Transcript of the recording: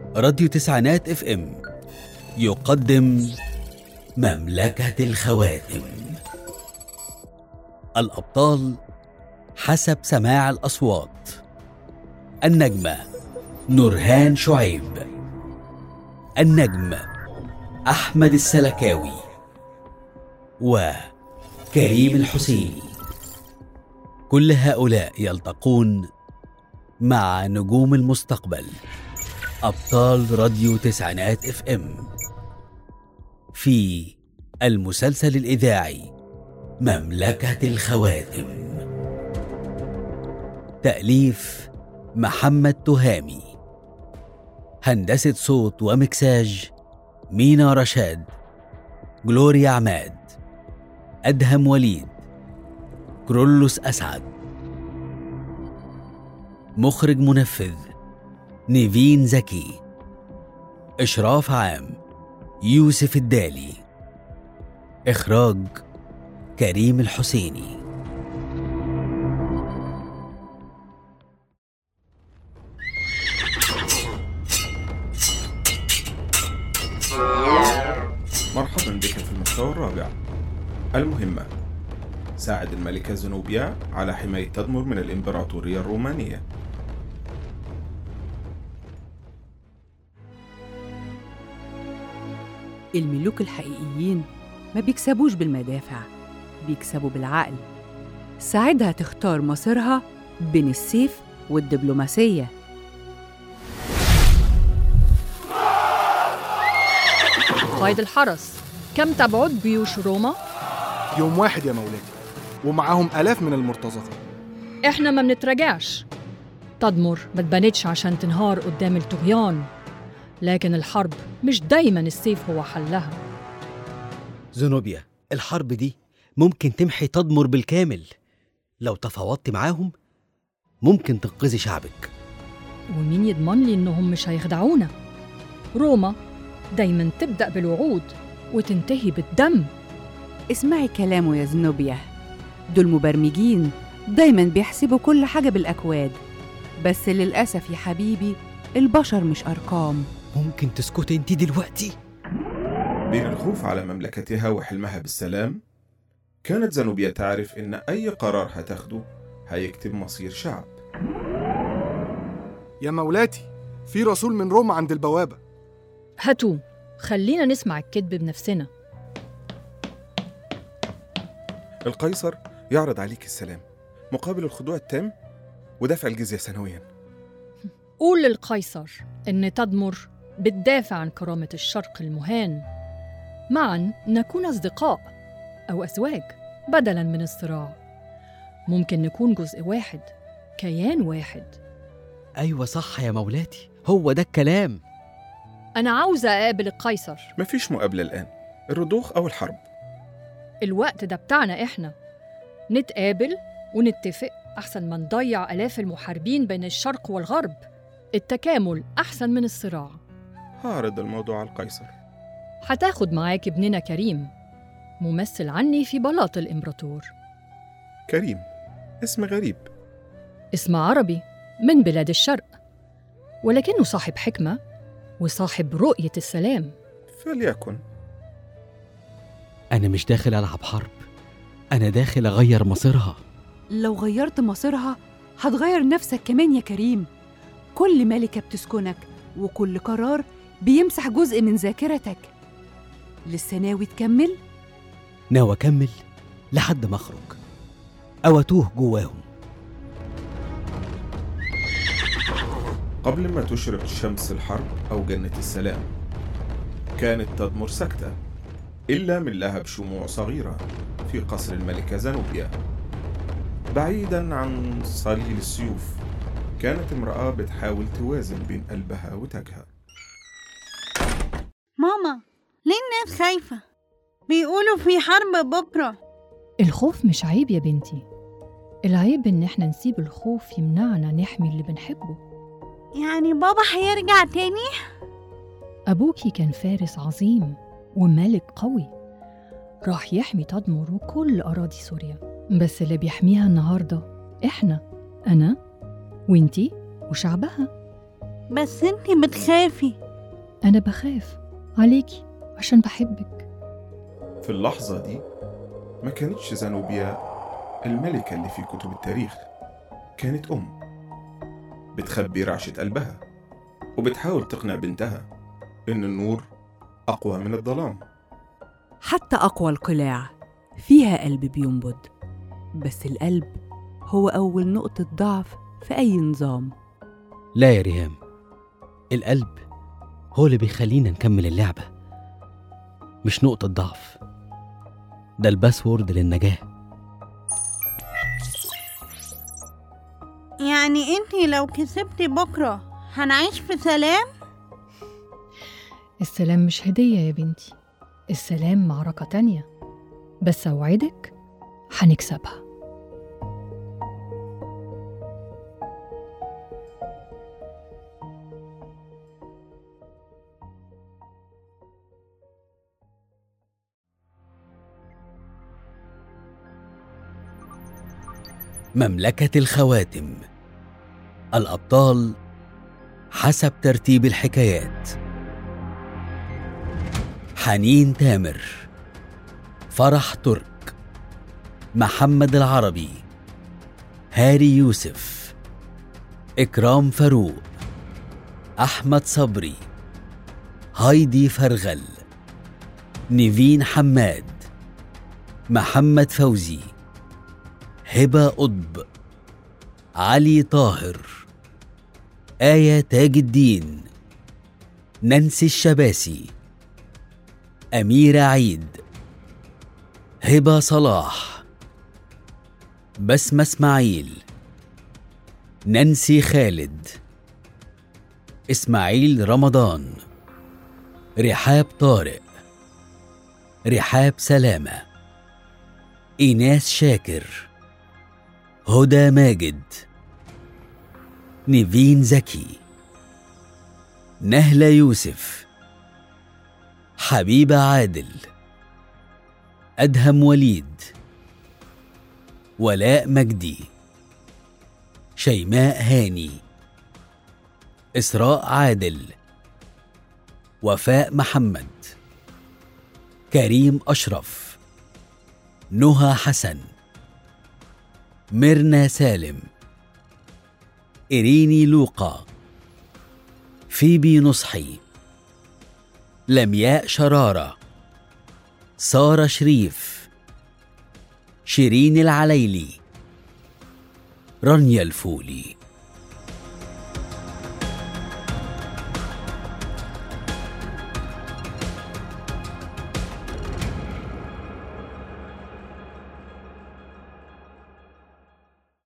راديو تسعينات اف ام يقدم مملكة الخواتم. الأبطال حسب سماع الأصوات: النجمة نورهان شعيب، النجم أحمد السلكاوي، وكريم الحسيني. كل هؤلاء يلتقون مع نجوم المستقبل، أبطال راديو تسعينات اف ام، في المسلسل الإذاعي مملكة الخواتم. تأليف محمد تهامي، هندسة صوت ومكساج مينا رشاد، جلوريا عماد، أدهم وليد، كرولوس أسعد. مخرج منفذ نيفين زكي. إشراف عام يوسف الدالي. إخراج كريم الحسيني. مرحبا بك في المستوى الرابع. المهمة: ساعد الملكة زنوبيا على حماية تدمر من الإمبراطورية الرومانية. الملوك الحقيقيين ما بيكسبوش بالمدافع، بيكسبوا بالعقل. ساعدها تختار مصيرها بين السيف والدبلوماسية. قائد الحرس، كم تبعد جيوش روما؟ يوم واحد يا مولاتي، ومعاهم آلاف من المرتزقة. إحنا ما بنتراجعش. تدمر ما تبنتش عشان تنهار قدام الطغيان، لكن الحرب مش دايما السيف هو حلها. زنوبيا، الحرب دي ممكن تمحي تدمر بالكامل. لو تفاوضت معاهم ممكن تنقذي شعبك. ومين يضمن لي إنهم مش هيخدعونا؟ روما دايما تبدأ بالوعود وتنتهي بالدم. اسمعي كلامه يا زنوبيا، دول مبرمجين دايما بيحسبوا كل حاجة بالأكواد، بس للأسف يا حبيبي البشر مش أرقام. ممكن تسكتي انتي دلوقتي؟ بين الخوف على مملكتها وحلمها بالسلام، كانت زنوبيا تعرف إن أي قرار هتاخده هيكتب مصير شعب. يا مولاتي، في رسول من روما عند البوابة. هاتوه، خلينا نسمع الكذب بنفسنا. القيصر يعرض عليك السلام مقابل الخضوع التام ودفع الجزية سنويا. قول للقيصر إن تدمر بتدافع عن كرامة الشرق المهان. معاً نكون أصدقاء أو أزواج بدلاً من الصراع. ممكن نكون جزء واحد، كيان واحد. أيوة صح يا مولاتي، هو ده الكلام. أنا عاوزة أقابل القيصر. مفيش مقابلة الآن، الرضوخ أو الحرب. الوقت ده بتاعنا إحنا، نتقابل ونتفق أحسن ما نضيع آلاف المحاربين بين الشرق والغرب. التكامل أحسن من الصراع. هعرض الموضوع على القيصر. هتاخد معاك ابننا كريم، ممثل عني في بلاط الإمبراطور. كريم اسم غريب، اسم عربي من بلاد الشرق، ولكنه صاحب حكمة وصاحب رؤية السلام. فليكن. أنا مش داخل ألعب حرب، أنا داخل أغير مصيرها. لو غيرت مصيرها هتغير نفسك كمان يا كريم. كل ملكة بتسكنك وكل قرار بيمسح جزء من ذاكرتك. لسه ناوي تكمل؟ ناوي أكمل لحد ما أخرج أو أتوه جواهم. قبل ما تشرق شمس الحرب أو جنة السلام، كانت تدمر ساكتة إلا من لهب شموع صغيرة في قصر الملكة زنوبيا. بعيداً عن صليل السيوف، كانت امرأة بتحاول توازن بين قلبها وتاجها. ماما، ليه الناس خايفة؟ بيقولوا في حرب بكرة. الخوف مش عيب يا بنتي، العيب إن إحنا نسيب الخوف يمنعنا نحمي اللي بنحبه. يعني بابا هيرجع تاني؟ أبوكي كان فارس عظيم وملك قوي، راح يحمي تدمر وكل أراضي سوريا، بس اللي بيحميها النهاردة إحنا، أنا وإنتي وشعبها. بس انتي بتخافي. أنا بخاف عليكي عشان بحبك. في اللحظة دي ما كانتش زانوبيا الملكة اللي في كتب التاريخ، كانت بتخبي رعشة قلبها وبتحاول تقنع بنتها إن النور أقوى من الظلام. حتى أقوى القلاع فيها قلب بينبض، بس القلب هو أول نقطة ضعف في أي نظام. لا يا ريهام، القلب هو اللي بيخلينا نكمل اللعبة، مش نقطة ضعف، ده الباسورد للنجاة. يعني انتي لو كسبتي بكرة هنعيش في سلام؟ السلام مش هدية يا بنتي، السلام معركة تانية، بس أوعدك هنكسبها. مملكة الخواتم. الأبطال حسب ترتيب الحكايات: حنين تامر، فرح ترك، محمد العربي، هاري يوسف، إكرام فاروق، أحمد صبري، هايدي فرغل، نيفين حماد، محمد فوزي، هبة قطب، علي طاهر، آية تاج الدين، نانسي الشباسي، أميرة عيد، هبة صلاح، بسمة اسماعيل، نانسي خالد، إسماعيل رمضان، رحاب طارق، رحاب سلامة، إيناس شاكر، هدى ماجد، نيفين زكي، نهلة يوسف، حبيبة عادل، أدهم وليد، ولاء مجدي، شيماء هاني، إسراء عادل، وفاء محمد، كريم أشرف، نهى حسن، ميرنا سالم، إريني لوقا، فيبي نصحي، لمياء شرارة، سارة شريف، شيرين العليلي، رانيا الفولي.